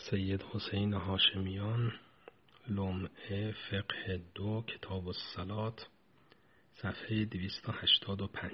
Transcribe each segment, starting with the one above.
سید حسین هاشمیان، لمعه فقه 2 کتاب الصلات، صفحه 285.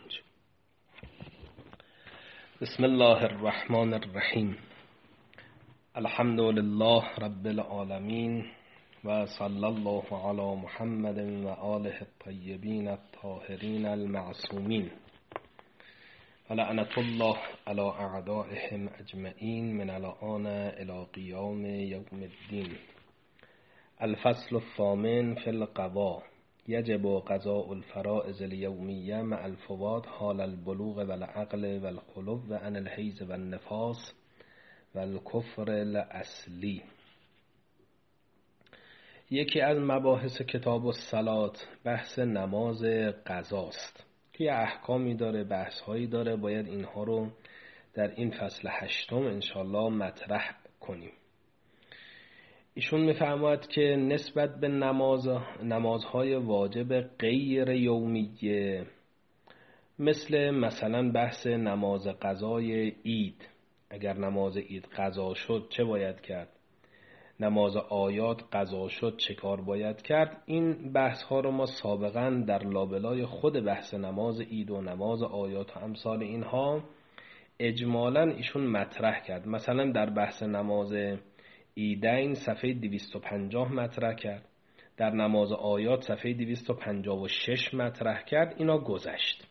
بسم الله الرحمن الرحیم. الحمد لله رب العالمین و صلی الله علی محمد و آله الطیبین الطاهرین المعصومین و لعنت الله علی اعدائهم اجمعین من الآن الی قیام یوم الدین. الفصل الثامن فی القضاء. یجب قضاء الفرائض الیومیه مع الفوات حال البلوغ و العقل و الخلو عن الحیض و النفاس و الکفر الاصلی. یکی از مباحث کتاب الصلات بحث نماز قضاست که یه احکامی داره، بحث‌هایی داره، باید اینها رو در این فصل 8 انشالله مطرح کنیم. ایشون میفرماید که نسبت به نمازهای واجب غیر یومیه، مثلا بحث نماز قضای عید، اگر نماز عید قضا شد چه باید کرد، نماز آیات قضا شد چه کار باید کرد، این بحث ها رو ما سابقا در لابلای خود بحث نماز عید و نماز آیات و امثال اینها اجمالا ایشون مطرح کرد. مثلا در بحث نماز عیدین صفحه 250 مطرح کرد، در نماز آیات صفحه 256 مطرح کرد، اینا گذشت.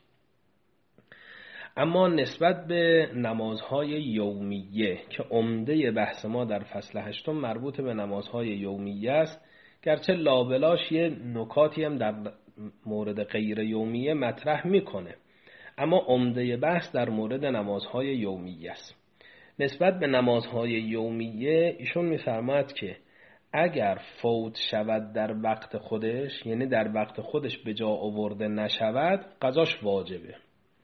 اما نسبت به نمازهای یومیه که عمده بحث ما در فصل 8 مربوط به نمازهای یومیه است، گرچه لابلاش یه نکاتی هم در مورد غیر یومیه مطرح میکنه، اما عمده بحث در مورد نمازهای یومیه است. نسبت به نمازهای یومیه ایشون میفرماید که اگر فوت شود در وقت خودش، یعنی در وقت خودش به جا آورده نشود، قضاش واجبه.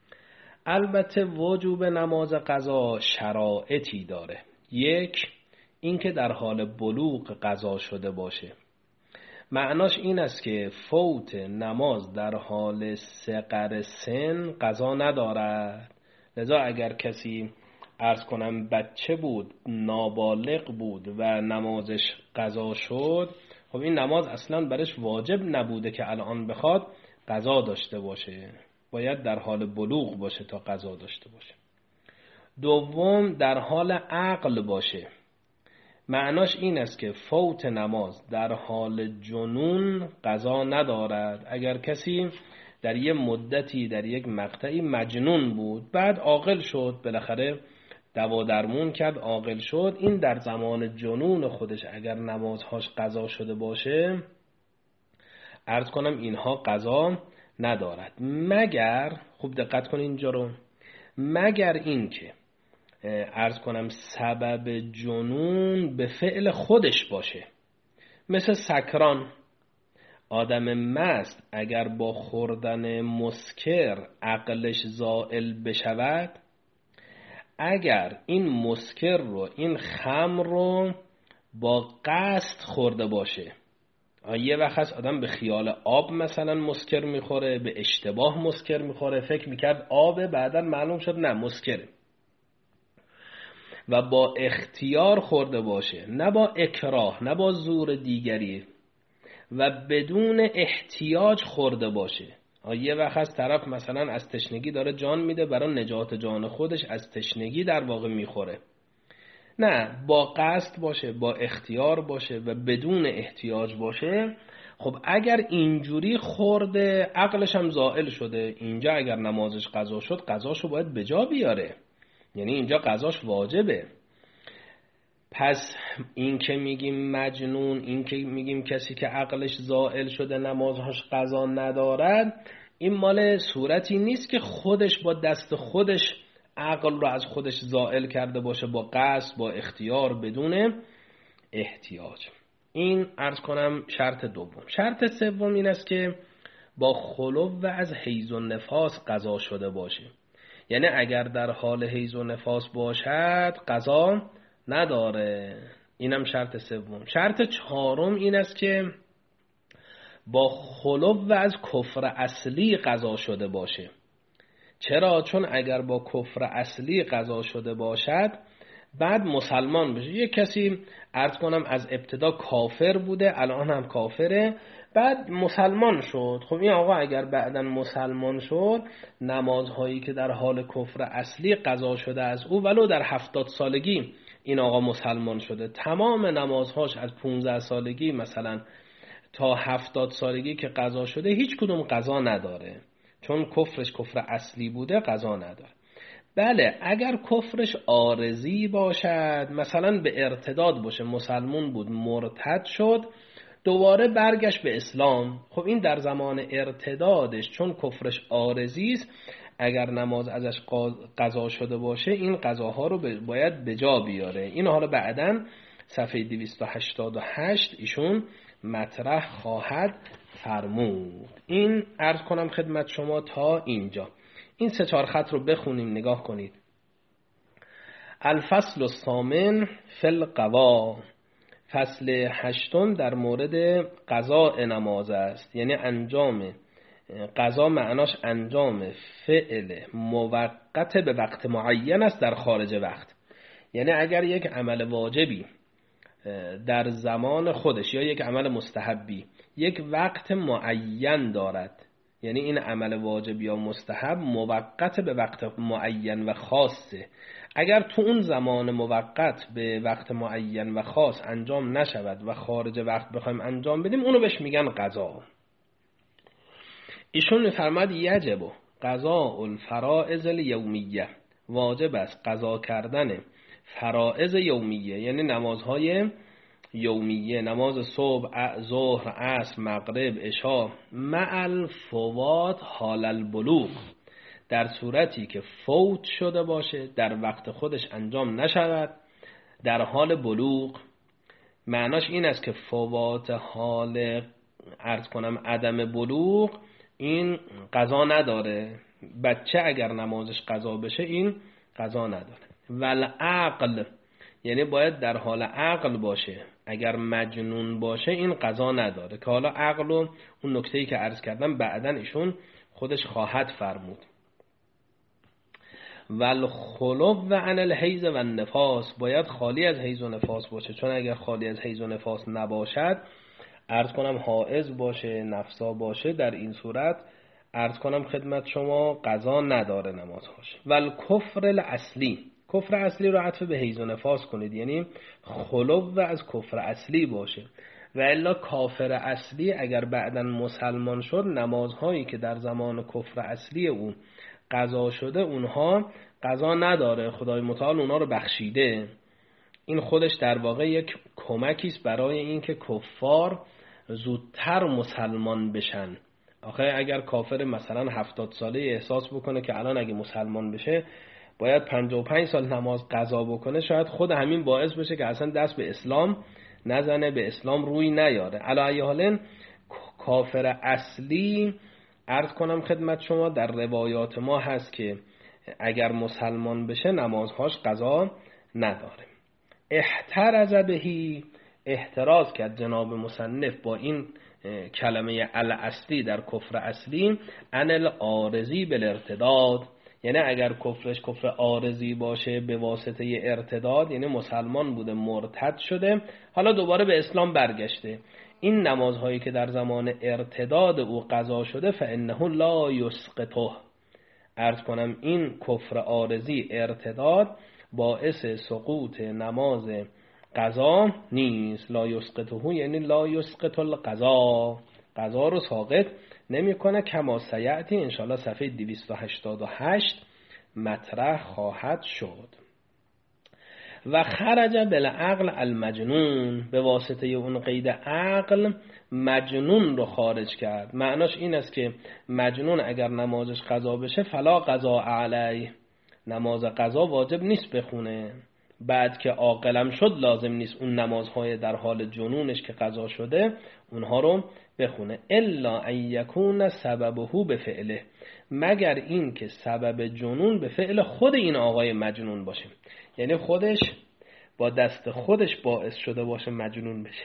البته وجوب نماز قضا شرایطی داره. یک، اینکه در حال بلوغ قضا شده باشه. معناش این است که فوت نماز در حال صغر سن قضا ندارد. لذا اگر کسی عرض کنم بچه بود، نابالغ بود و نمازش قضا شد، خب این نماز اصلا برش واجب نبوده که الان بخواد قضا داشته باشه، باید در حال بلوغ باشه تا قضا داشته باشه. دوم، در حال عقل باشه. معناش این است که فوت نماز در حال جنون قضا ندارد. اگر کسی در یک مدتی در یک مقطعی مجنون بود، بعد عاقل شد، بالاخره دوا درمون کرد، عاقل شد، این در زمان جنون خودش اگر نمازهاش قضا شده باشه، عرض کنم اینها قضا ندارد، مگر، خوب دقت کن اینجا رو، مگر این که عرض کنم سبب جنون به فعل خودش باشه. مثل سکران، آدم مست اگر با خوردن مسکر عقلش زائل بشود، اگر این مسکر رو، این خمر رو با قصد خورده باشه، یه وقت هست آدم به خیال آب مثلا مسکر میخوره، به اشتباه مسکر میخوره، فکر میکرد آبه، بعدا معلوم شد نه مسکره، و با اختیار خورده باشه، نه با اکراه، نه با زور دیگری، و بدون احتیاج خورده باشه. یه وقت هست طرف مثلا از تشنگی داره جان میده، برای نجات جان خودش از تشنگی در واقع میخوره، نه، با قصد باشه، با اختیار باشه و بدون احتیاج باشه. خب اگر اینجوری خورده، عقلش هم زائل شده، اینجا اگر نمازش قضا شد قضاشو باید به جا بیاره، یعنی اینجا قضاش واجبه. پس این که میگیم مجنون، این که میگیم کسی که عقلش زائل شده نمازهاش قضا ندارد، این مال صورتی نیست که خودش با دست خودش عقل رو از خودش زائل کرده باشه، با قصد، با اختیار، بدون احتیاج. این عرض کنم شرط دوم. شرط سوم این است که با خلو و از حیض و نفاس قضا شده باشه، یعنی اگر در حال حیض و نفاس باشد قضا نداره. اینم شرط سوم. شرط چهارم این است که با خلو و از کفر اصلی قضا شده باشه. چرا؟ چون اگر با کفر اصلی قضا شده باشد، بعد مسلمان بشه. یک کسی عرض کنم از ابتدا کافر بوده، الان هم کافره، بعد مسلمان شد. خب این آقا اگر بعداً مسلمان شد، نمازهایی که در حال کفر اصلی قضا شده از او، ولو در 70 سالگی این آقا مسلمان شده، تمام نمازهاش از 15 سالگی مثلا تا 70 سالگی که قضا شده هیچ کدوم قضا نداره، چون کفرش کفر اصلی بوده، قضا نداره. بله اگر کفرش عارضی باشد، مثلا به ارتداد باشه، مسلمان بود مرتد شد دوباره برگشت به اسلام، خب این در زمان ارتدادش چون کفرش عارضی است، اگر نماز ازش قضا شده باشه این قضاها رو باید به جا بیاره. این حالا بعداً صفحه 288 ایشون مطرح خواهد فرمود. این عرض کنم خدمت شما تا اینجا. این 3-4 خط رو بخونیم نگاه کنید. الفصل الثامن فی القضاء، فصل 8 در مورد قضاء نماز است. یعنی انجام قضا، معناش انجام فعل موقت به وقت معین است در خارج وقت. یعنی اگر یک عمل واجبی در زمان خودش یا یک عمل مستحبی یک وقت معین دارد، یعنی این عمل واجب یا مستحب موقت به وقت معین و خاصه، اگر تو اون زمان موقت به وقت معین و خاص انجام نشود و خارج وقت بخوایم انجام بدیم، اونو بهش میگن قضا. ایشون میفرماد یجب قضاء الفرائض الیومیه، واجب است قضا کردن فرائض یومیه، یعنی نمازهای یومیه، نماز صبح، ظهر، عصر، مغرب، عشا، مع الفوات حال البلوغ، در صورتی که فوت شده باشه، در وقت خودش انجام نشود، در حال بلوغ. معناش این است که فوات حال عرض کنم عدم بلوغ این قضا نداره، بچه اگر نمازش قضا بشه این قضا نداره. والعقل، یعنی باید در حال عقل باشه، اگر مجنون باشه این قضا نداره، که حالا عقل و اون نکته‌ای که عرض کردم بعدن ایشون خودش خواهد فرمود. والخلو عن الحیض و النفاس، باید خالی از حیض و نفاس باشه، چون اگر خالی از حیض و نفاس نباشد، عرض کنم حائض باشه، نفسا باشه، در این صورت عرض کنم خدمت شما قضا نداره نمازهاش. والکفر الاصلی، کفر اصلی رو عطف به حیض و نفاس کنید، یعنی خلو از کفر اصلی باشه. و الا کافر اصلی اگر بعداً مسلمان شد، نمازهایی که در زمان کفر اصلی اون قضا شده اونها قضا نداره، خدای متعال اونها رو بخشیده. این خودش در واقع یک کمکی است برای اینکه کفار زودتر مسلمان بشن. آخه اگر کافر مثلا 70 ساله احساس بکنه که الان اگه مسلمان بشه باید 55 سال نماز قضا بکنه، شاید خود همین باعث بشه که اصلا دست به اسلام نزنه، به اسلام روی نیاره. علی ای حال کافر اصلی عرض کنم خدمت شما در روایات ما هست که اگر مسلمان بشه نمازهاش قضا نداره. احترز بهی، احتراز کرد جناب مصنف با این کلمه الاصلی در کفر اصلی، عن العارضی بالارتداد، یعنی اگر کفرش کفر عارضی باشه به واسطه ارتداد، یعنی مسلمان بوده مرتد شده حالا دوباره به اسلام برگشته، این نمازهایی که در زمان ارتداد او قضا شده فانه لا یسقطه، عرض کنم این کفر عارضی ارتداد باعث سقوط نماز قضا نیست. لا یسقطه یعنی لا یسقط القضا، قضا رو ساقط نمیکنه، کما سیأتی انشاءالله صفحه 288 مطرح خواهد شد. و خرج بالعقل المجنون، به واسطه اون قید عقل مجنون رو خارج کرد. معناش این است که مجنون اگر نمازش قضا بشه فلا قضا علیه، نماز قضا واجب نیست بخونه، بعد که عاقلم شد لازم نیست اون نمازهای در حال جنونش که قضا شده اونها رو بخونه. الا ان یکون سببه به فعله، مگر این که سبب جنون به فعل خود این آقای مجنون باشه، یعنی خودش با دست خودش باعث شده باشه مجنون بشه.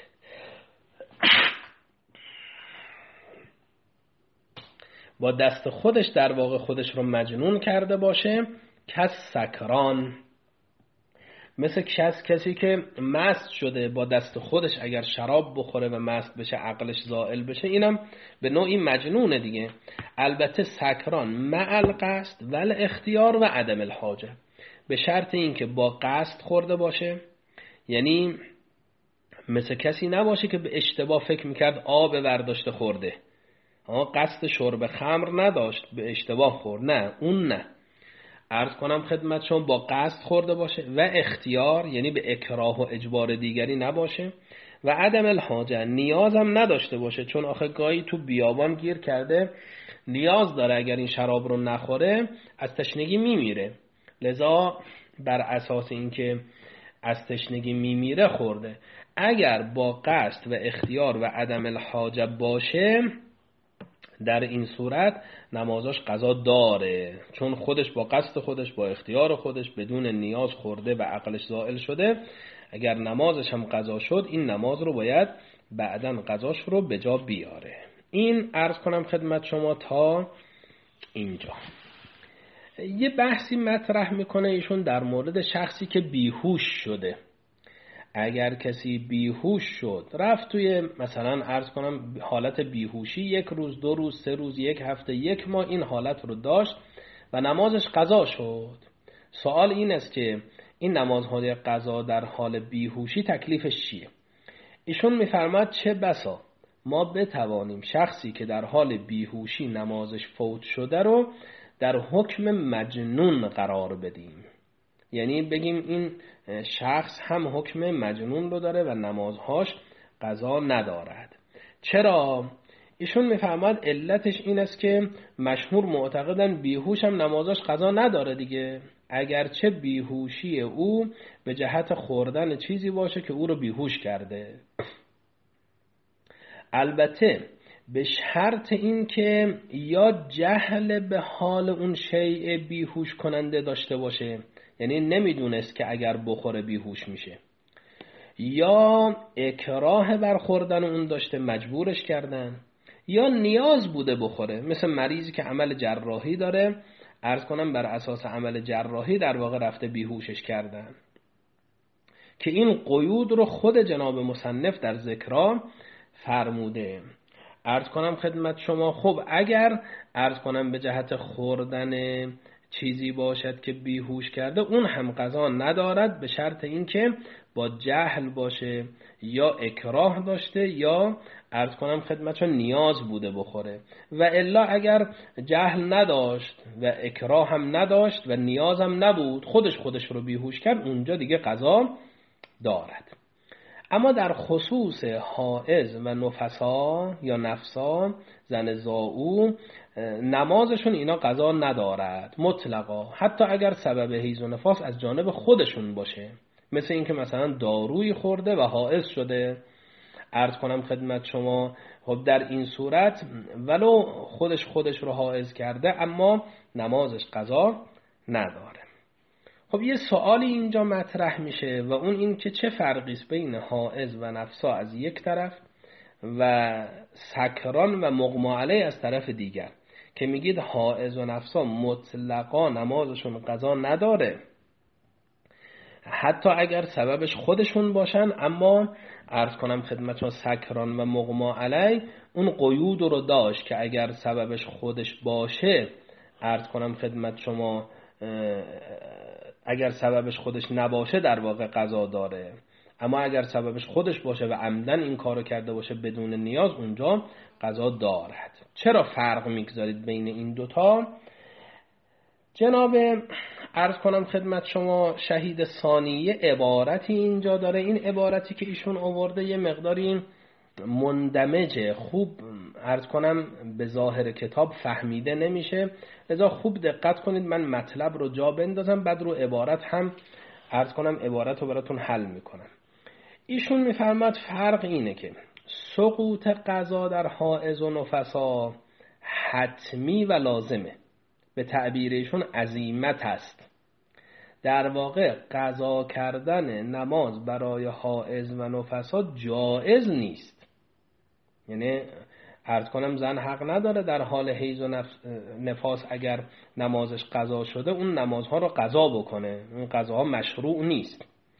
با دست خودش در واقع خودش رو مجنون کرده باشه. کس سکران، مثل کسی که مست شده با دست خودش اگر شراب بخوره و مست بشه عقلش زائل بشه، اینم به نوعی مجنونه دیگه. البته سکران مع القصد و الاختیار و عدم الحاجه، به شرط اینکه با قصد خورده باشه، یعنی مثل کسی نباشه که به اشتباه فکر میکرد آب برداشته خورده، قصد شرب خمر نداشت به اشتباه خورد، نه اون نه. عرض کنم خدمت شما با قصد خورده باشه و اختیار، یعنی به اکراه و اجبار دیگری نباشه، و عدم الحاجه، نیاز هم نداشته باشه، چون آخه گاهی تو بیابان گیر کرده نیاز داره اگر این شراب رو نخوره از تشنگی میمیره، لذا بر اساس اینکه از تشنگی میمیره خورده. اگر با قصد و اختیار و عدم الحاجه باشه در این صورت نمازش قضا داره، چون خودش با قصد خودش با اختیار خودش بدون نیاز خورده و عقلش زائل شده. اگر نمازش هم قضا شد این نماز رو باید بعداً قضاش رو به جا بیاره. این عرض کنم خدمت شما تا اینجا. یه بحثی مطرح میکنه ایشون در مورد شخصی که بیهوش شده. اگر کسی بیهوش شد رفت توی مثلا عرض کنم حالت بیهوشی 1 روز 2 روز 3 روز 1 هفته 1 ماه این حالت رو داشت و نمازش قضا شد، سوال این است که این نمازهای قضا در حال بیهوشی تکلیفش چیه؟ ایشون میفرماد چه بسا ما بتوانیم شخصی که در حال بیهوشی نمازش فوت شده رو در حکم مجنون قرار بدیم، یعنی بگیم این شخص هم حکم مجنون رو داره و نمازهاش قضا ندارد. چرا؟ ایشون میفهمد علتش این است که مشهور معتقدن بیهوش هم نمازهاش قضا نداره دیگه، اگرچه بیهوشی او به جهت خوردن چیزی باشه که او رو بیهوش کرده، البته به شرط این که یا جهل به حال اون شیء بیهوش کننده داشته باشه، یعنی نمیدونست که اگر بخوره بیهوش میشه، یا اکراه برخوردن اون داشته مجبورش کردن، یا نیاز بوده بخوره، مثل مریضی که عمل جراحی داره، عرض کنم بر اساس عمل جراحی در واقع رفته بیهوشش کردن، که این قیود رو خود جناب مصنف در ذکرها فرموده. عرض کنم خدمت شما خب اگر عرض کنم به جهت خوردن چیزی باشد که بیهوش کرده اون هم قضا ندارد، به شرط اینکه با جهل باشه یا اکراه داشته یا عرض کنم خدمت شما نیاز بوده بخوره، و الا اگر جهل نداشت و اکراه هم نداشت و نیاز هم نبود خودش رو بیهوش کرد، اونجا دیگه قضا دارد. اما در خصوص حائض و نفسا یا نفسا زن زائو نمازشون اینا قضا ندارد مطلقا، حتی اگر سبب حیض و نفاس از جانب خودشون باشه، مثل اینکه مثلا دارویی خورده و حائض شده، عرض کنم خدمت شما خب در این صورت ولو خودش رو حائض کرده اما نمازش قضا نداره. خب یه سوالی اینجا مطرح میشه و اون این که چه فرقی است بین حائض و نفسا از یک طرف و سکران و مغمى علیه از طرف دیگر، که میگید حائض و نفسا مطلقا نمازشون قضا نداره حتی اگر سببش خودشون باشن، اما عرض کنم خدمتتون سکران و مغمى علیه اون قیود رو داشت که اگر سببش خودش باشه عرض کنم خدمت شما اگر سببش خودش نباشه در واقع قضا داره، اما اگر سببش خودش باشه و عمدن این کارو کرده باشه بدون نیاز اونجا قضا دارد. چرا فرق میگذارید بین این دوتا؟ جناب عرض کنم خدمت شما شهید ثانیه عبارتی اینجا داره، این عبارتی که ایشون آورده یه مقداری مندمجه، خوب عرض کنم به ظاهر کتاب فهمیده نمیشه، لذا خوب دقت کنید من مطلب رو جا بندازم بعد رو عبارت هم عرض کنم عبارت رو براتون حل میکنم. ایشون میفرماد فرق اینه که سقوط قضا در حائض و نفسا حتمی و لازمه، به تعبیر ایشون عزیمت است. در واقع قضا کردن نماز برای حائض و نفسا جایز نیست، یعنی عرض کنم زن حق نداره در حال حیض و نفاس اگر نمازش قضا شده اون نمازها رو قضا بکنه، اون قضاها مشروع نیست.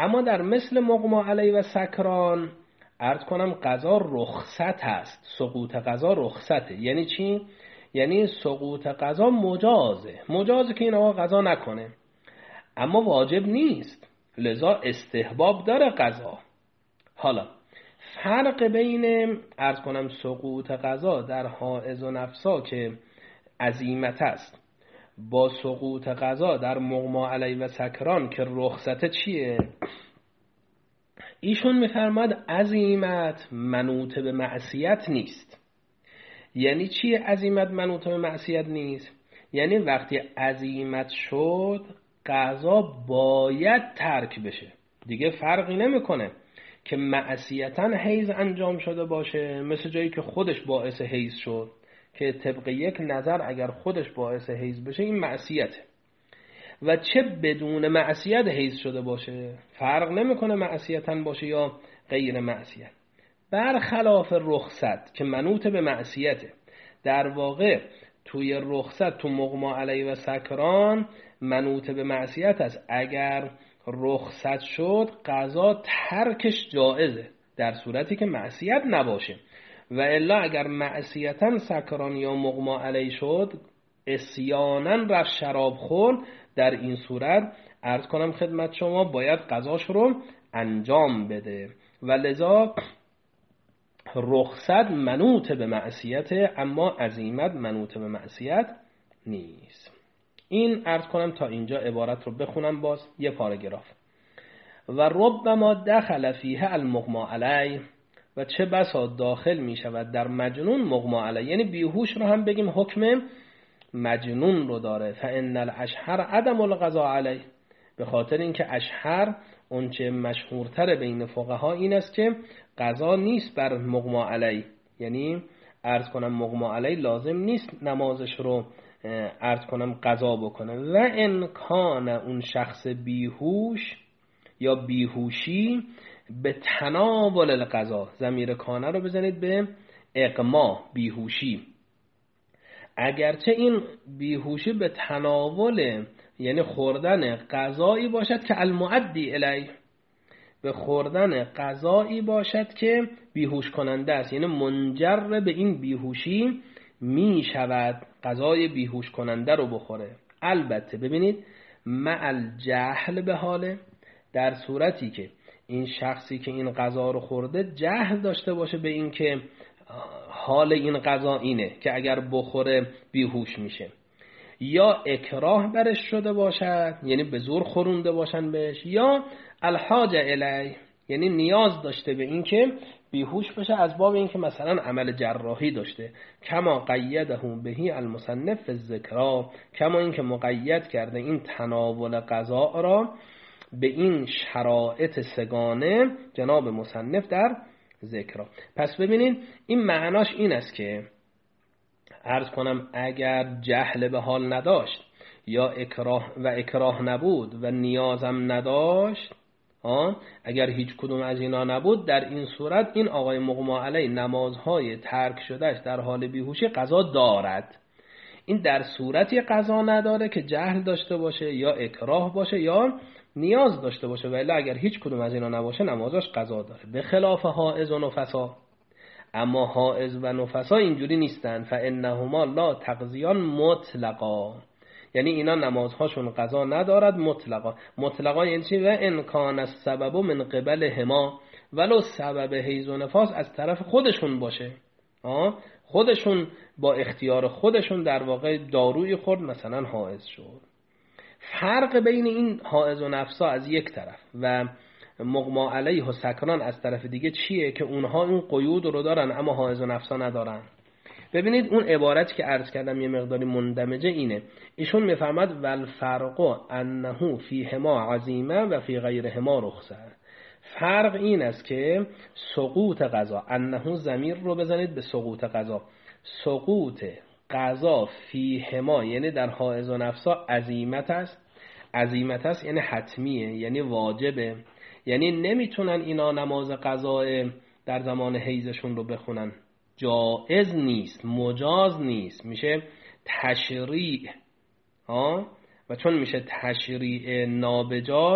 اما در مثل مغما علیه و سکران عرض کنم قضا رخصت هست، سقوط قضا رخصته. یعنی چی؟ یعنی سقوط قضا مجازه که این آقا قضا نکنه، اما واجب نیست، لذا استحباب داره قضا. حالا فرق بین عرض کنم سقوط قضا در حائض و نفسا که عزیمت است با سقوط قضا در مغما علیه و سکران که رخصت چیه؟ ایشون میفرماد عزیمت منوط به معصیت نیست. یعنی چیه عزیمت منوط به معصیت نیست؟ یعنی وقتی عزیمت شد قضا باید ترک بشه، دیگه فرقی نمیکنه که معصیتاً حیض انجام شده باشه، مثل جایی که خودش باعث حیض شد که طبق یک نظر اگر خودش باعث حیض بشه این معصیته، و چه بدون معصیت حیض شده باشه، فرق نمیکنه معصیتاً باشه یا غیر معصیت. برخلاف رخصت که منوط به معصیته، در واقع توی رخصت تو مغما علیه و سکران منوط به معصیت است. اگر رخصت شد قضا ترکش جائزه در صورتی که معصیت نباشه، و الا اگر معصیتاً سکران یا مغما علیه شد، عصیاناً رفت شراب خورد، در این صورت عرض کنم خدمت شما باید قضاش رو انجام بده، و لذا رخصت منوط به معصیت اما عزیمت منوط به معصیت نیست. این عرض کنم تا اینجا عبارت رو بخونم باز یه پاراگراف. و ربما دخل فیه المغما علیه، و چه بسا داخل می شود در مجنون مغما علیه، یعنی بیهوش رو هم بگیم حکم مجنون رو داره. فان الاشهر عدم القضاء علیه، به خاطر اینکه اشهر اونچه مشهورتر بین فقها این است که قضا نیست بر مغما علیه، یعنی عرض کنم مغما علیه لازم نیست نمازش رو عرض کنم قضا بکنه. و امکان اون شخص بیهوش یا بیهوشی به تناول القضا، ضمیر کانه رو بزنید به اغما، بیهوشی، اگرچه این بیهوشی به تناول یعنی خوردن غذایی باشد که المعدی الیه، به خوردن غذایی باشد که بیهوش کننده است، یعنی منجر به این بیهوشی می شود غذای بیهوش کننده رو بخوره. البته ببینید مع الجهل به حاله، در صورتی که این شخصی که این غذا رو خورده جهل داشته باشه به این که حال این غذا اینه که اگر بخوره بیهوش میشه، یا اکراه برش شده باشد یعنی به زور خورونده باشن بهش، یا الحاجه الیه یعنی نیاز داشته به این که بیهوش بشه از باب این که مثلا عمل جراحی داشته، کما قیده بهی المصنف فی الذکر، کما این که مقید کرده این تناول غذا را به این شرایط سگانه جناب مصنف در ذکر. پس ببینید این معناش این است که عرض کنم اگر جهل به حال نداشت یا اکراه نبود و نیازم نداشت، اگر هیچ کدوم از اینا نبود، در این صورت این آقای مغما علیه نمازهای ترک شدهش در حال بیهوشی قضا دارد. این در صورتی قضا نداره که جهل داشته باشه یا اکراه باشه یا نیاز داشته باشه، ولی اگر هیچ کدوم از اینا نباشه نمازش قضا داره، به خلاف حائض و نفسا. اما حائض و نفسا اینجوری نیستن، فانهما لا تقضیان مطلقا، یعنی اینا نمازهاشون قضا ندارد مطلقا. مطلقا یعنی چی؟ و ان کان السبب من قبل هما، ولو سبب حیض و نفاس از طرف خودشون باشه، خودشون با اختیار خودشون در واقع دارویی خورد مثلا حائض شد. فرق بین این حائض و نفسا از یک طرف و مغما علیه و سکران از طرف دیگه چیه که اونها این قیود رو دارن اما حائض و نفسا ندارن؟ ببینید اون عبارتی که عرض کردم یه مقداری مندمجه اینه. ایشون میفرماد والفرق انه فیهما عزیمه و فی غیرهما رخصه. فرق این است که سقوط قضا، انه ضمیر رو بزنید به سقوط قضا، سقوط قضا فیهما یعنی در حائض و نفسا عزیمت است. عزیمت است یعنی حتمیه، یعنی واجبه، یعنی نمیتونن اینا نماز قضا در زمان حیضشون رو بخونن، جائز نیست، مجاز نیست، میشه تشریع. و چون میشه تشریع نابجا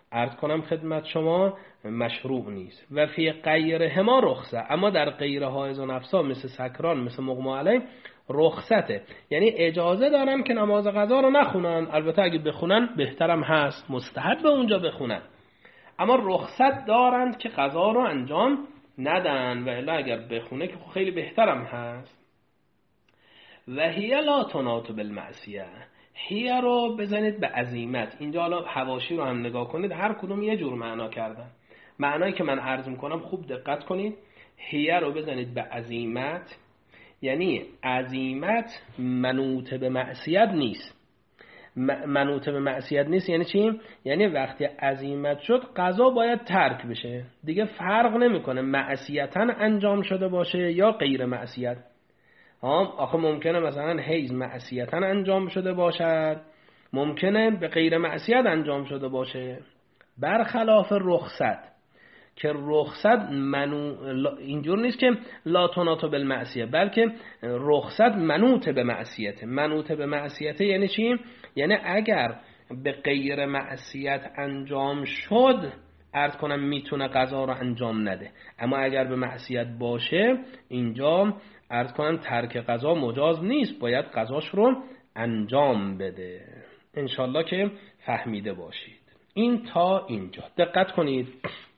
عرض کنم خدمت شما مشروع نیست. و فی غیرهما رخصه، اما در غیر حائض و نفسا مثل سکران، مثل مغمى علیه رخصته، یعنی اجازه دارن که نماز قضا رو نخونن. البته اگه بخونن بهترم هست، مستحب به اونجا بخونن، اما رخصت دارند که قضا رو انجام ندن، و الا اگر بخونه که خیلی بهترم هست. و هی لا تناط بالمعصیه، هی رو بزنید به عزیمت. اینجا حالا حواشی رو هم نگاه کنید، هر کدوم یه جور معنا کردن. معنایی که من عرض میکنم خوب دقت کنید. هی رو بزنید به عزیمت، یعنی عزیمت منوط به معصیت نیست. منوط به معصیت نیست یعنی چی؟ یعنی وقتی عزیمت شد قضا باید ترک بشه، دیگه فرق نمیکنه معصیتاً انجام شده باشه یا غیر معصیت. آخه ممکنه مثلا حیض معصیتاً انجام شده باشد، ممکنه به غیر معصیت انجام شده باشه، برخلاف رخصت که رخصت اینجور نیست که لا تناط بالمعصیه، بلکه رخصت منوط به معصیته. منوط به معصیته یعنی چی؟ یعنی اگر به غیر معصیت انجام شد، عرض کنم میتونه قضا رو انجام نده، اما اگر به معصیت باشه اینجا عرض کنم ترک قضا مجاز نیست، باید قضاش رو انجام بده. انشالله که فهمیده باشید. این تا اینجا دقت کنید.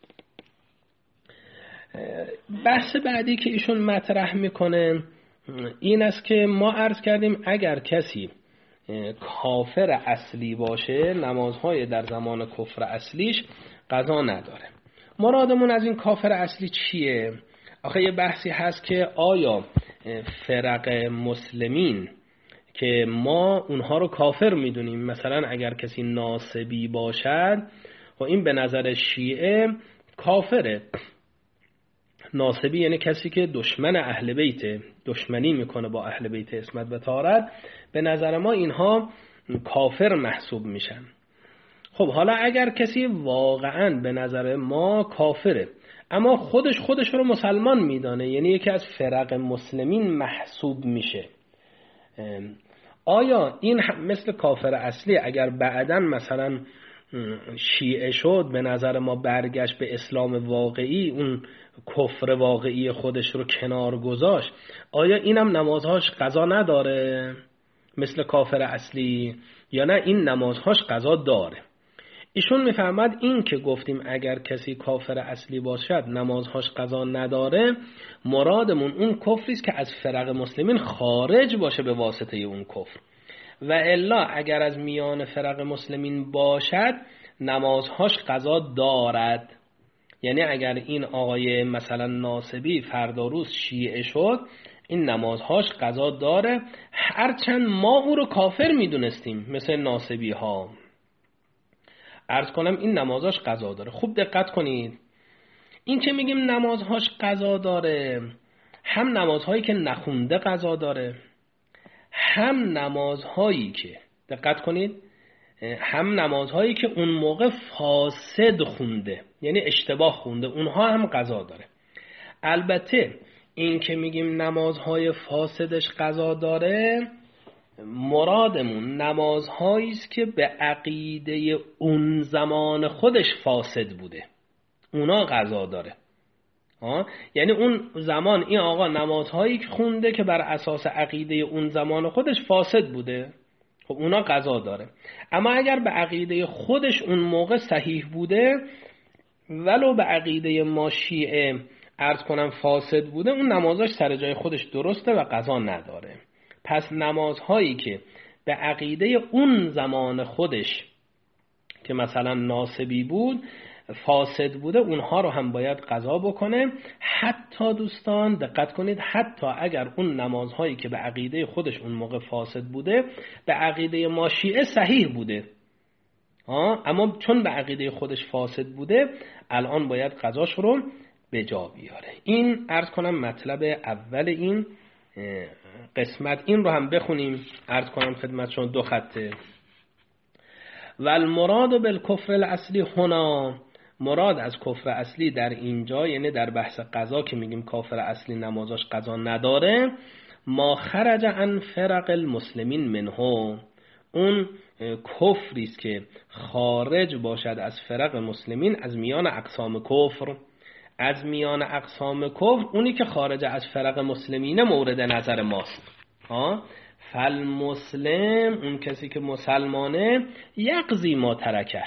بحث بعدی که ایشون مطرح میکنه این است که ما عرض کردیم اگر کسی کافر اصلی باشه، نمازهای در زمان کفر اصلیش قضا نداره. مرادمون از این کافر اصلی چیه؟ آخه یه بحثی هست که آیا فرق مسلمین که ما اونها رو کافر میدونیم، مثلا اگر کسی ناصبی باشد و این به نظر شیعه کافره. ناصبی یعنی کسی که دشمن اهل بیت، دشمنی میکنه با اهل بیت عصمت و طهارت، به نظر ما اینها کافر محسوب میشن. خب حالا اگر کسی واقعا به نظر ما کافره اما خودش رو مسلمان میدانه، یعنی یکی از فرق مسلمین محسوب میشه، آیا این مثل کافر اصلی اگر بعداً مثلا شیعه شد، به نظر ما برگشت به اسلام واقعی، اون کفر واقعی خودش رو کنار گذاشت، آیا اینم نمازهاش قضا نداره مثل کافر اصلی یا نه این نمازهاش قضا داره؟ ایشون میفهمد این که گفتیم اگر کسی کافر اصلی باشد نمازهاش قضا نداره، مرادمون اون کفری است که از فرق مسلمین خارج باشه به واسطه اون کفر، و الا اگر از میان فرق مسلمین باشد نمازهاش قضا دارد. یعنی اگر این آقای مثلا ناصبی فردا روز شیعه شد، این نمازهاش قضا داره، هرچند ما او رو کافر میدونستیم مثل ناصبی ها. عرض کنم این نمازهاش قضا داره. خوب دقت کنید، این که میگیم نمازهاش قضا داره، هم نمازهایی که نخونده قضا داره، هم نمازهایی که دقت کنید، هم نمازهایی که اون موقع فاسد خونده، یعنی اشتباه خونده، اونها هم قضا داره. البته این که میگیم نمازهای فاسدش قضا داره، مرادمون نمازهایی است که به عقیده اون زمان خودش فاسد بوده، اونا قضا داره. یعنی اون زمان این آقا نمازهایی که خونده که بر اساس عقیده اون زمان خودش فاسد بوده، خب اونا قضا داره. اما اگر به عقیده خودش اون موقع صحیح بوده، ولو به عقیده ما شیعه عرض کنم فاسد بوده، اون نمازش سر جای خودش درسته و قضا نداره. پس نمازهایی که به عقیده اون زمان خودش که مثلا ناصبی بود فاسد بوده، اونها رو هم باید قضا بکنه. حتی دوستان دقت کنید، حتی اگر اون نمازهایی که به عقیده خودش اون موقع فاسد بوده به عقیده ما شیعه صحیح بوده، اما چون به عقیده خودش فاسد بوده الان باید قضاش رو به جا بیاره. این عرض کنم مطلب اول این قسمت. این رو هم بخونیم عرض کنم خدمتشون 2 خطه. و المراد بالکفر الاصلی هنا، مراد از کفر اصلی در اینجا یعنی در بحث قضا که میگیم کافر اصلی نمازاش قضا نداره، ما خرج عن فرق المسلمین منه، اون کفری است که خارج باشد از فرق مسلمین، از میان اقسام کفر. از میان اقسام کفر اونی که خارج از فرق مسلمین مورد نظر ماست. فالمسلم، اون کسی که مسلمانه، یقضی ما ترکه،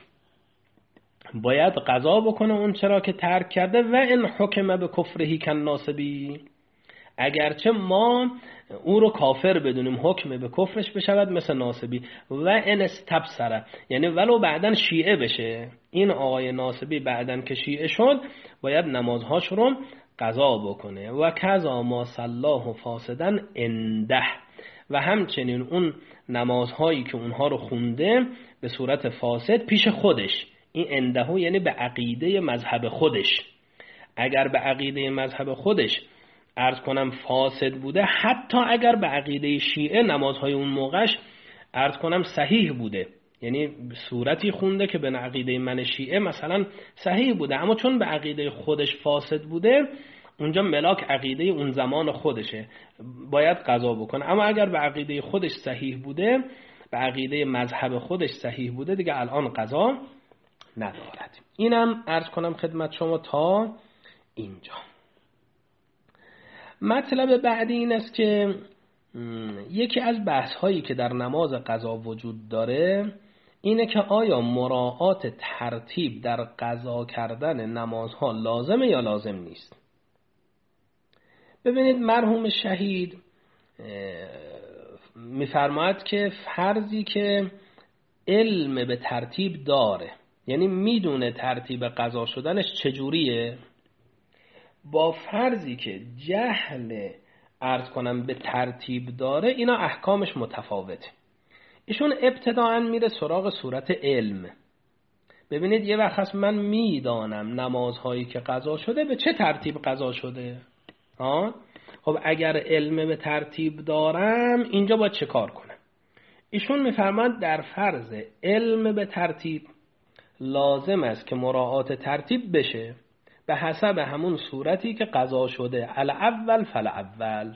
باید قضا بکنه اون چرا که ترک کرده. و ان حکم به کفرهی کالناصبی، اگرچه ما او رو کافر بدونیم حکم به کفرش بشود مثل ناصبی. و ان استبصره، یعنی ولو بعدن شیعه بشه، این آقای ناصبی بعدن که شیعه شد باید نمازهاش رو قضا بکنه. و کذا ما صلاه فاسدن انده، و همچنین اون نمازهایی که اونها رو خونده به صورت فاسد پیش خودش، این اندهو یعنی به عقیده مذهب خودش، اگر به عقیده مذهب خودش عرض کنم فاسد بوده، حتی اگر به عقیده شیعه نمازهای اون موقعش عرض کنم صحیح بوده، یعنی صورتی خونده که به عقیده من شیعه مثلا صحیح بوده، اما چون به عقیده خودش فاسد بوده، اونجا ملاک عقیده اون زمان خودشه، باید قضا بکنه. اما اگر به عقیده خودش صحیح بوده، به عقیده مذهب خودش صحیح بوده، دیگه الان قضا ندارد. اینم عرض کنم خدمت شما تا اینجا. مطلب بعدی این است که یکی از بحث هایی که در نماز قضا وجود داره اینه که آیا مراعات ترتیب در قضا کردن نمازها لازمه یا لازم نیست. ببینید مرحوم شهید میفرماید که فرضی که علم به ترتیب داره، یعنی میدونه ترتیب قضا شدنش چجوریه، با فرضی که جهل عرض کنم به ترتیب داره، اینا احکامش متفاوته. ایشون ابتداعا میره سراغ صورت علم. ببینید یه وقت هست من میدانم نمازهایی که قضا شده به چه ترتیب قضا شده. خب اگر علم به ترتیب دارم اینجا باید چه کار کنم؟ ایشون میفرماند در فرض علم به ترتیب لازم است که مراعات ترتیب بشه به حسب همون صورتی که قضا شده، الاول فالاول.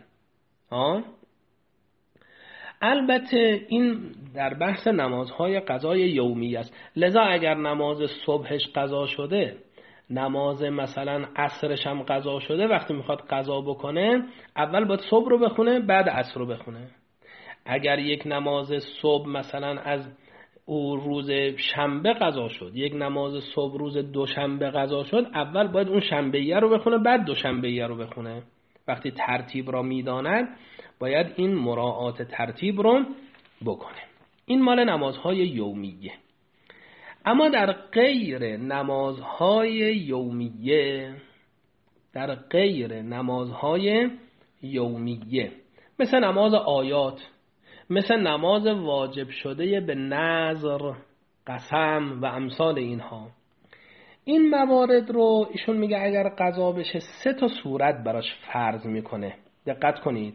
البته این در بحث نمازهای قضای یومی است. لذا اگر نماز صبحش قضا شده، نماز مثلا عصرش هم قضا شده، وقتی میخواد قضا بکنه اول باید صبح رو بخونه بعد عصر رو بخونه. اگر یک نماز صبح مثلا از او روز شنبه قضا شد، یک نماز صبح روز دوشنبه قضا شد، اول باید اون شنبه‌ایه رو بخونه بعد دوشنبه‌ایه رو بخونه. وقتی ترتیب را میداند باید این مراعات ترتیب رو بکنه. این مال نمازهای یومیه. اما در غیر نمازهای یومیه، در غیر نمازهای یومیه مثل نماز آیات، مثل نماز واجب شده به نذر، قسم و امثال اینها، این موارد رو ایشون میگه اگر قضا بشه 3 صورت براش فرض میکنه. دقت کنید.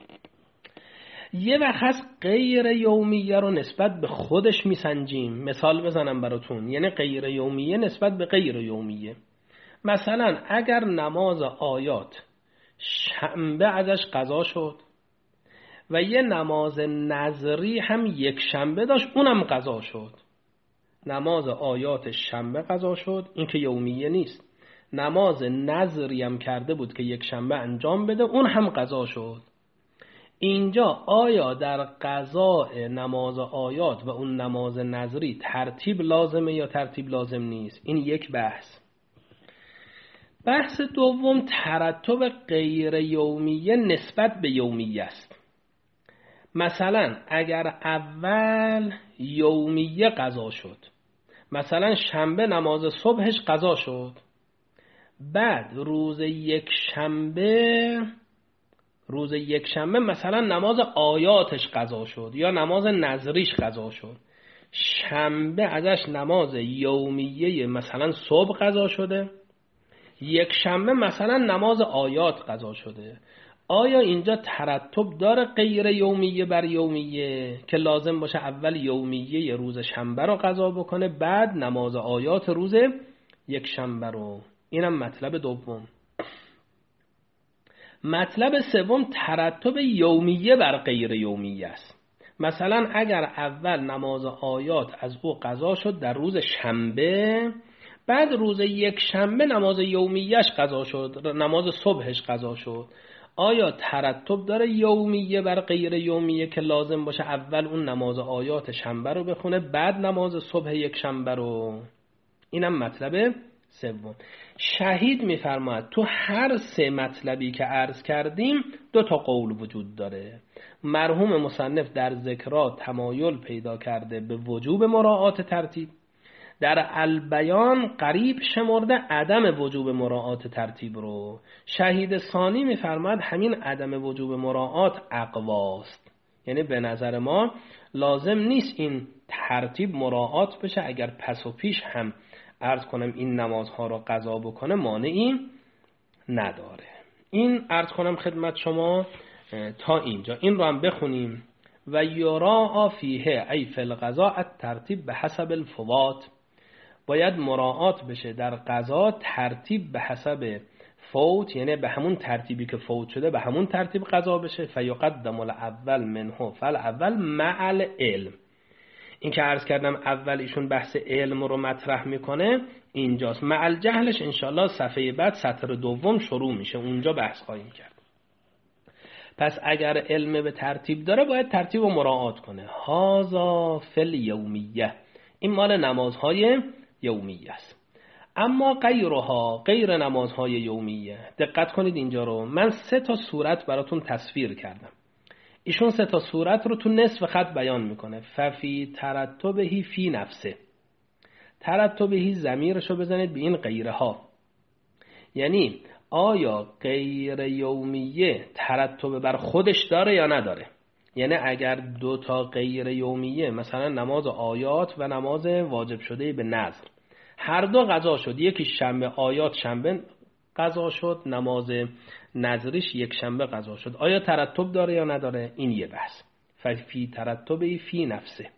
یه وقت هست غیر یومیه رو نسبت به خودش میسنجیم. مثال بزنم براتون، یعنی غیر یومیه نسبت به غیر یومیه. مثلا اگر نماز آیات شنبه ازش قضا شد و یه نماز نظری هم یک شنبه داشت، اونم قضا شد. نماز آیات شنبه قضا شد، این که یومیه نیست. نماز نظری هم کرده بود که یک شنبه انجام بده، اون هم قضا شد. اینجا آیا در قضاء نماز آیات و اون نماز نظری ترتیب لازمه یا ترتیب لازم نیست؟ این یک بحث. بحث دوم ترتب غیر یومیه نسبت به یومیه است. مثلا اگر اول یومیه قضا شد، مثلا شنبه نماز صبحش قضا شد، بعد روز یک شنبه مثلا نماز آیاتش قضا شد یا نماز نظریش قضا شد، شنبه ازش نماز یومیه مثلا صبح قضا شده، یک شنبه مثلا نماز آیات قضا شده. آیا اینجا ترتب داره غیر یومیه بر یومیه که لازم باشه اول یومیه روز شنبه رو قضا بکنه بعد نماز آیات روز یک شنبه رو؟ اینم مطلب دوم. مطلب سوم ترتب یومیه بر غیر یومیه است. مثلا اگر اول نماز آیات از او قضا شد در روز شنبه، بعد روز یک شنبه نماز یومیهش قضا شد، نماز صبحش قضا شد، آیا ترتب داره یومیه بر غیر یومیه که لازم باشه اول اون نماز آیات شنبه رو بخونه بعد نماز صبح یک شنبه رو؟ اینم مطلب سوم. شهید میفرماید تو هر سه مطلبی که عرض کردیم 2 قول وجود داره. مرحوم مصنف در ذکرها تمایل پیدا کرده به وجوب مراعات ترتیب، در البیان قریب شمرده عدم وجوب مراعات ترتیب رو. شهید ثانی میفرماید همین عدم وجوب مراعات اقواست، یعنی به نظر ما لازم نیست این ترتیب مراعات بشه، اگر پس و پیش هم عرض کنم این نمازها رو قضا بکنه مانعی نداره. این عرض کنم خدمت شما تا اینجا. این رو هم بخونیم. و یراعا فیه ای فی القضاء الترتیب به حسب الفوات، باید مراعات بشه در قضا ترتیب به حسب فوت، یعنی به همون ترتیبی که فوت شده به همون ترتیب قضا بشه. فیقدم الاول منه فالاول مع العلم. این که عرض کردم اول ایشون بحث علم رو مطرح میکنه اینجاست. مع الجهلش انشالله صفحه بعد سطر دوم شروع میشه، اونجا بحث خواهیم کرد. پس اگر علم به ترتیب داره باید ترتیب رو مراعات کنه. هازا فل یومیه، این مال نمازهای یومیه است. اما غیرها، غیر نمازهای یومیه، دقت کنید اینجا رو، من 3 صورت براتون تصویر کردم. ایشون 3 صورت رو تو نصف خط بیان میکنه. ففی ترتبهی فی نفسه، ترتبهی ضمیرشو بزنید به این غیره ها، یعنی آیا غیر یومیه ترتب بر خودش داره یا نداره. یعنی اگر 2 غیر یومیه، مثلا نماز آیات و نماز واجب شده به نذر، هر 2 قضا شد، یکی شنبه آیات شنبه قضا شد، نماز نذریش یک شنبه قضا شد، آیا ترتب داره یا نداره؟ این یه بحث. فی ترتبی فی نفسه.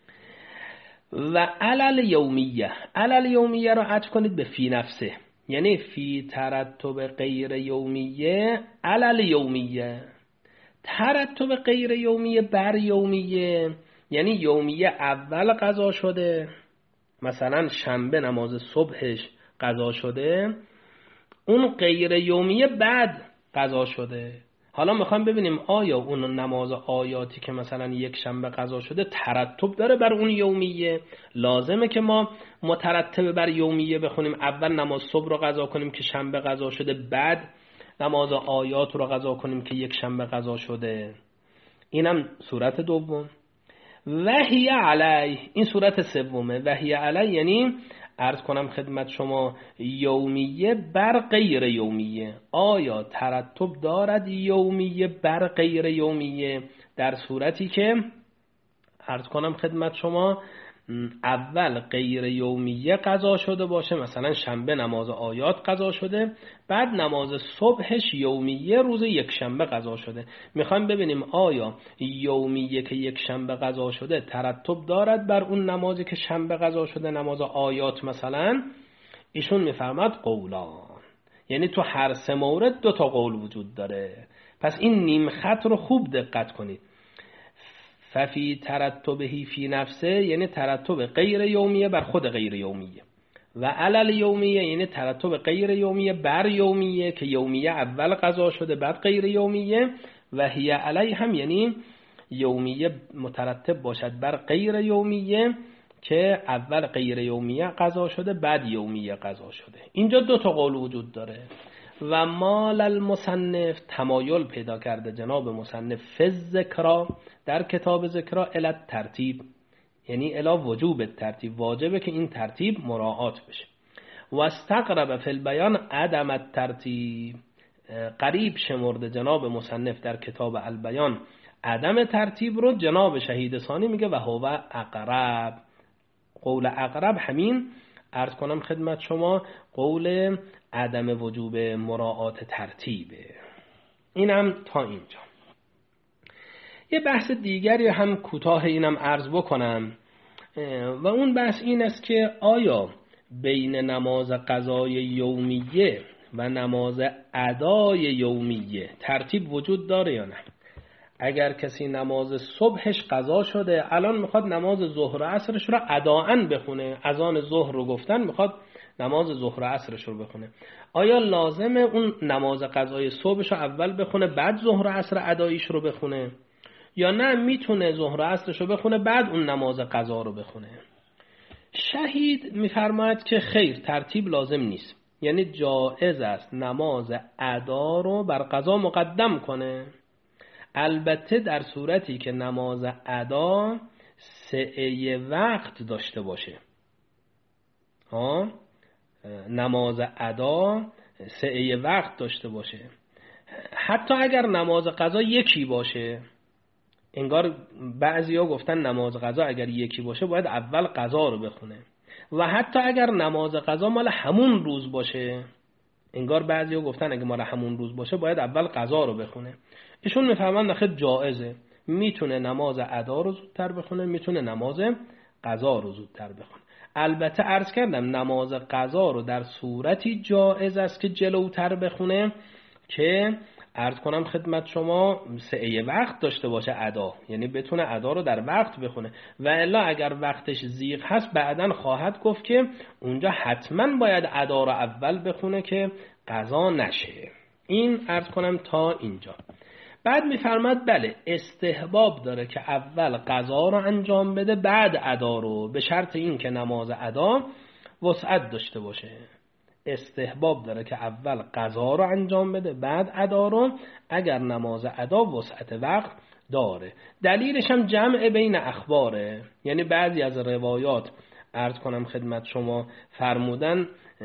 و علل یومیه، علل یومیه رو عطف کنید به فی نفسه، یعنی فی ترتب غیر یومیه علل یومیه. ترتب غیر یومیه بر یومیه، یعنی یومیه اول قضا شده، مثلا شنبه نماز صبحش قضا شده، اون غیر یومیه بعد قضا شده. حالا میخوایم ببینیم آیا اون نماز آیاتی که مثلا یک شنبه قضا شده ترتب داره بر اون یومیه؟ لازمه که ما مترتب بر یومیه بخونیم، اول نماز صبح رو قضا کنیم که شنبه قضا شده، بعد نماز آیات رو قضا کنیم که یک شنبه قضا شده؟ اینم صورت دوم. وحی علی، این صورت سومه. وحی علی یعنی عرض کنم خدمت شما یومیه بر غیر یومیه، آیا ترتب دارد یومیه بر غیر یومیه؟ در صورتی که عرض کنم خدمت شما اول غیر یومیه قضا شده باشه، مثلا شنبه نماز آیات قضا شده، بعد نماز صبحش یومیه روز یک شنبه قضا شده. میخوایم ببینیم آیا یومیه که یک شنبه قضا شده ترتب دارد بر اون نمازی که شنبه قضا شده، نماز آیات مثلا؟ ایشون میفرماد قولان، یعنی تو هر 3 مورد 2 قول وجود داره. پس این نیم خط رو خوب دقت کنید. ففی ترتبهی فی نفسه یعنی ترتب غیر یومیه بر خود غیر یومیه، و علل یومیه یعنی ترتب غیر یومیه بر یومیه که یومیه اول قضا شده بعد غیر یومیه، و هی علی هم یعنی یومیه مترتب باشد بر غیر یومیه که اول غیر یومیه قضا شده بعد یومیه قضا شده. اینجا 2 قول وجود داره. و مال المصنف، تمایل پیدا کرده جناب مصنف، فی ذکرا، در کتاب ذکرا، الی ترتیب، یعنی الی وجوب ترتیب، واجبه که این ترتیب مراعات بشه. و استقرب فی البیان عدم الترتیب، قریب شمرده جناب مصنف در کتاب البیان عدم ترتیب رو. جناب شهید ثانی میگه و هو اقرب، قول اقرب همین عرض کنم خدمت شما قول عدم وجوب مراعات ترتیبه. اینم تا اینجا. یه بحث دیگری هم کوتاه اینم عرض بکنم و اون بحث این است که آیا بین نماز قضای یومیه و نماز ادای یومیه ترتیب وجود داره یا نه؟ اگر کسی نماز صبحش قضا شده، الان میخواد نماز ظهر و عصرش رو اداءً بخونه، اذان ظهر رو گفتن، میخواد نماز ظهر و عصرش رو بخونه، آیا لازمه اون نماز قضای صبحش رو اول بخونه بعد ظهر و عصر اداییش رو بخونه، یا نه میتونه ظهر و عصرش رو بخونه بعد اون نماز قضا رو بخونه؟ شهید میفرماید که خیر، ترتیب لازم نیست، یعنی جایز است نماز ادا رو بر قضا مقدم کنه، البته در صورتی که نماز ادا سعه وقت داشته باشه. نماز ادا سعه وقت داشته باشه، حتی اگر نماز قضا یکی باشه. انگار بعضیا گفتن نماز قضا اگر یکی باشه باید اول قضا رو بخونه، و حتی اگر نماز قضا مال همون روز باشه، انگار بعضیا گفتن اگه مال همون روز باشه باید اول قضا رو بخونه. ایشون میفهمن نخیر جائزه، میتونه نماز ادا رو زودتر بخونه، میتونه نماز قضا رو زودتر بخونه. البته عرض کردم نماز قضا رو در صورتی جائز است که جلوتر بخونه که عرض کنم خدمت شما سعه وقت داشته باشه ادا، یعنی بتونه ادا رو در وقت بخونه، و الا اگر وقتش زیغ هست بعدن خواهد گفت که اونجا حتما باید ادا رو اول بخونه که قضا نشه. این عرض کنم تا اینجا. بعد میفرماد بله استحباب داره که اول قضا رو انجام بده بعد ادا رو، به شرط این که نماز ادا وسعت داشته باشه. استحباب داره که اول قضا رو انجام بده بعد ادا رو، اگر نماز ادا وسعت وقت داره. دلیلش هم جمع بین اخباره، یعنی بعضی از روایات عرض کنم خدمت شما فرمودن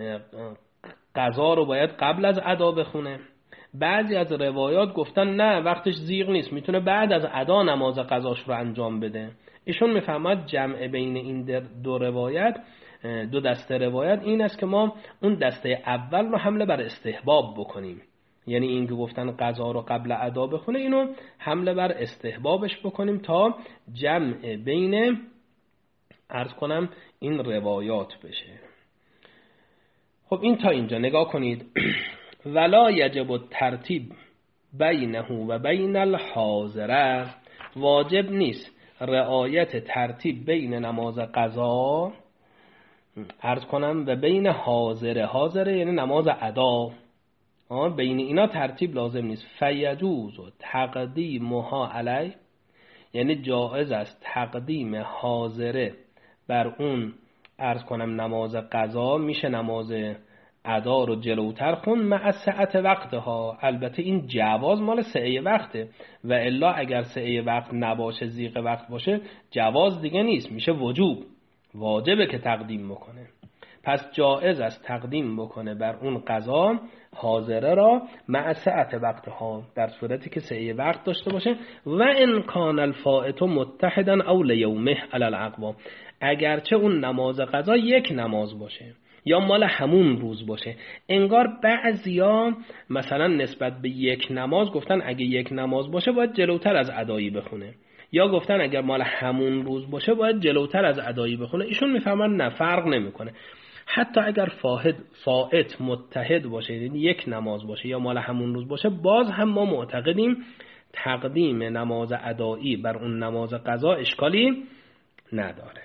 قضا رو باید قبل از ادا بخونه، بعضی از روایات گفتن نه وقتش زیغ نیست میتونه بعد از ادا نماز قضاش رو انجام بده. ایشون میفهمد جمع بین این دو روایت، دو دسته روایت این است که ما اون دسته اول رو حمله بر استحباب بکنیم، یعنی این که گفتن قضا رو قبل ادا بخونه اینو حمله بر استحبابش بکنیم تا جمع بین عرض کنم این روایات بشه. خب این تا اینجا نگاه کنید. ولا یجب الترتیب بینه و بین الحاضره، واجب نیست رعایت ترتیب بین نماز قضا عرض کنم و بین حاضره، حاضره یعنی نماز ادا، بین اینا ترتیب لازم نیست. فیجوز و تقدیمها علی، یعنی جائز است تقدیم حاضره بر اون عرض کنم نماز قضا، میشه نماز ادا رو جلوتر خون مع سعت وقتها. البته این جواز مال سعه وقته، و الا اگر سعه وقت نباشه زیغ وقت باشه جواز دیگه نیست، میشه وجوب، واجبه که تقدیم بکنه. پس جائز است تقدیم بکنه بر اون قضا حاضره را مع سعت وقتها، در صورتی که سعه وقت داشته باشه. و ان کان الفائت متحدا او لیومه علی الاقوام، اگرچه اون نماز قضا یک نماز باشه یا مال همون روز باشه. انگار بعضیا مثلا نسبت به یک نماز گفتن اگه یک نماز باشه باید جلوتر از ادایی بخونه، یا گفتن اگر مال همون روز باشه باید جلوتر از ادایی بخونه. ایشون میفهمن نه، فرق نمیکنه، حتی اگر فائت متحد باشه یعنی یک نماز باشه یا مال همون روز باشه، باز هم ما معتقدیم تقدیم نماز ادایی بر اون نماز قضا اشکالی نداره.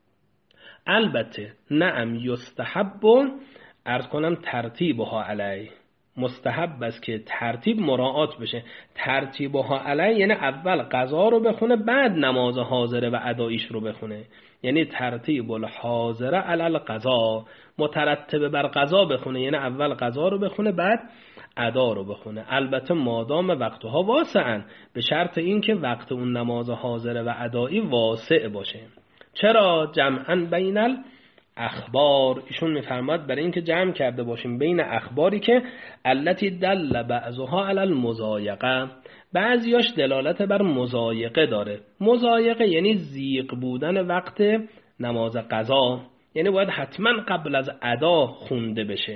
البته نعم یستحب عرض کنم ترتیبها علی، مستحب است که ترتیب مراعات بشه. ترتیبها علی یعنی اول قضا رو بخونه بعد نماز حاضره و اداییش رو بخونه، یعنی ترتیب الحاضره علی القضا، مترتب بر قضا بخونه، یعنی اول قضا رو بخونه بعد ادا رو بخونه. البته مادام وقتها واسعن، به شرط این که وقت اون نماز حاضره و ادایی واسع باشه. چرا؟ جمعاً بین الاخبار، ایشون میفرماد برای اینکه جمع کرده باشیم بین اخباری که التی دل بعضها علی المضایقه، بعضیاش دلالت بر مضایقه داره. مضایقه یعنی زیغ بودن وقت نماز قضا، یعنی باید حتما قبل از ادا خونده بشه،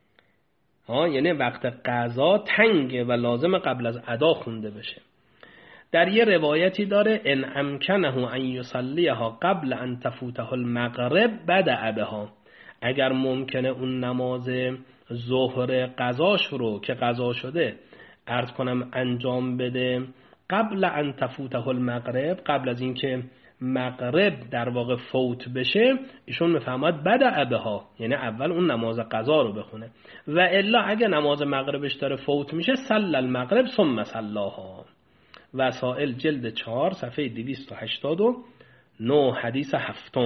یعنی وقت قضا تنگه و لازم قبل از ادا خونده بشه. در یه روایتی داره ان امکنه ان یصلیها قبل ان تفوته المغرب بدأ بها، اگر ممکنه اون نماز ظهر قضاش رو که قضا شده عرض کنم انجام بده قبل ان تفوته المغرب، قبل از اینکه مغرب در واقع فوت بشه، ایشون میفهمد بدأ بها، یعنی اول اون نماز قضا رو بخونه. و الا اگه نماز مغربش داره فوت میشه، صلی المغرب ثم صلاها. وسائل جلد 4 صفحه 289 حدیث 7.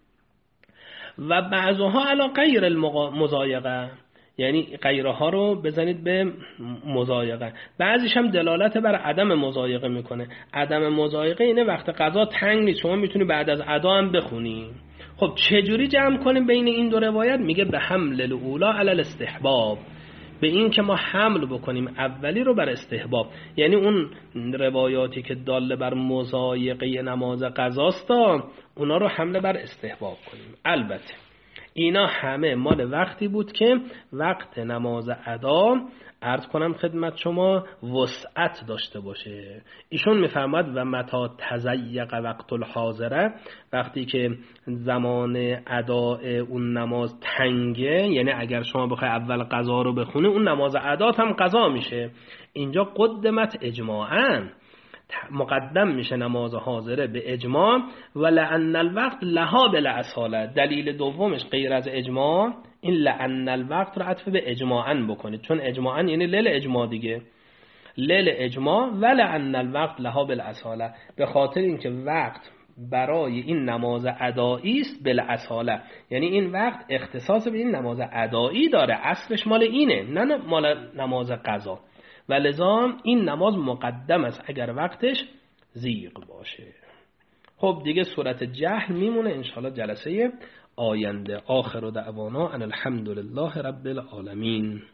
و بعضها علی غیر المضایقه، یعنی غیره ها رو بزنید به مضایقه. بعضیش هم دلالت بر عدم مضایقه میکنه. عدم مضایقه اینه وقت قضا تنگ نیست، شما میتونی بعد از ادا هم بخونی. خب چجوری جمع کنیم بین این دو روایت؟ میگه به حمل الاولا علی الاستحباب، به این که ما حمل بکنیم اولی رو بر استحباب، یعنی اون روایاتی که داله بر مضایقه نماز قضاست اونا رو حمل بر استحباب کنیم. البته اینا همه مال وقتی بود که وقت نماز ادا، عرض کنم خدمت شما، وسعت داشته باشه. ایشون میفرماد و متا تضیق وقت الحاضره، وقتی که زمان اداء اون نماز تنگه، یعنی اگر شما بخوای اول قضا رو بخونی، اون نماز ادات هم قضا میشه. اینجا قدمت اجماعاً، مقدم میشه نماز حاضره به اجماع. و لأن الوقت لها بالاصاله، دلیل دومش غیر از اجماع، این لأن الوقت رو عطف به اجماعاً بکنید، چون اجماعاً یعنی لیل اجماع دیگه، لیل اجماع. و لأن الوقت لها بالاصاله، به خاطر اینکه وقت برای این نماز ادایی است بالاصاله، یعنی این وقت اختصاص به این نماز ادایی داره، اصلش مال اینه، نه مال نماز قضا. و لذا این نماز مقدم است اگر وقتش زیغ باشه. خب دیگه صورت جهل میمونه انشاءالله جلسه آینده. آخر دعوانا ان الحمد لله رب العالمین.